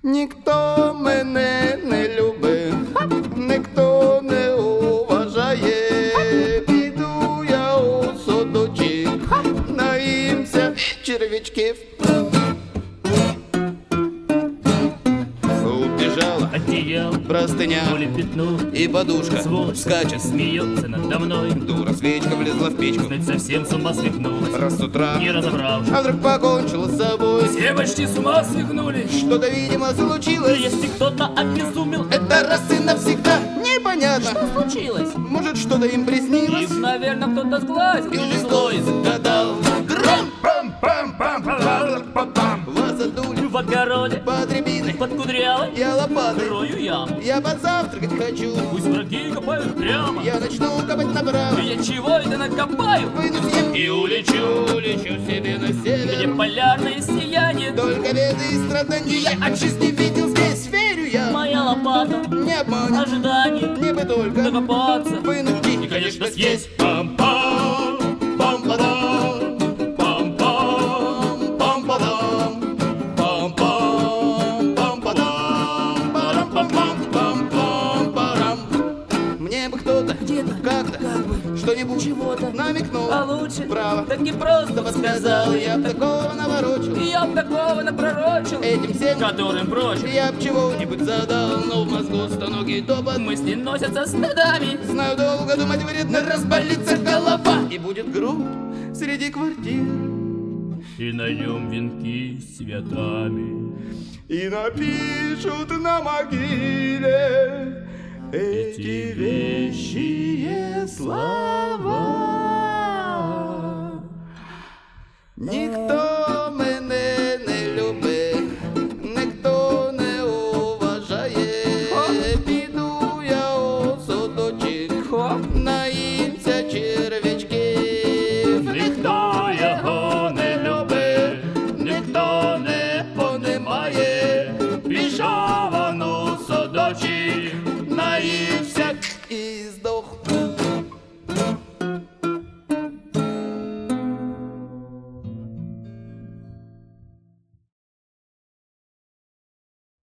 Ніхто мене не любить, ніхто не уважає. Піду я у садочок, наїмся червячків. Убежала одеяло, простыня, море пятно, и подушка сволочь скачет, смеется надо мной. дура свечка влезла в печку, Знать, совсем с ума свихнулась, раз с утра, не разобравшись. а вдруг покончила с собой. Все почти с ума свихнулись. Что-то, видимо, случилось. Если кто-то обезумел, Это раз и навсегда непонятно. что случилось? Может, что-то им приснилось, Их, наверное, кто-то сглазил или злой загадал. Гром-пам-пам-пам-пам-пам-пам. Вас задули в огороде, под рябиной, под кудрявой, я лопатой, рою яму. я позавтракать хочу. Пусть враги копают прямо. Я начну копать направо, Я чего это накопаю? выну съем И улечу, улечу себе на где север. полярное сияние. Только беды и страдания от жизни видел здесь, верю я. Моя лопата, Не обманет, ожидание, мне бы только докопаться. вынуть И, конечно, съесть. Пам-пам, Пам-падам, пам-пам, пам-падам, пам-пам, пам-падам, парам-пам-пам-пам-парам. Мне бы кто-то где-то, как-то как бы, что-нибудь чего-то намекнул. а лучше Право, так не просто что подсказал, я б такого наворочил. Я б такого напророчил, Этим всем которым проще я б чего-нибудь задал, но в мозгу стоногий топот. мысли носятся стадами. Знаю, долго думать вредно, разболится голова. И будет гроб среди квартир, И на нем венки с цветами. и напишут на могиле эти вещие слова. Ніхто мене не любить, ніхто не уважає. Піду я у садочок, наїмся червячків. Ніхто його не любить, ніхто не понимає. Пішов он у садочок, Наївся і здох.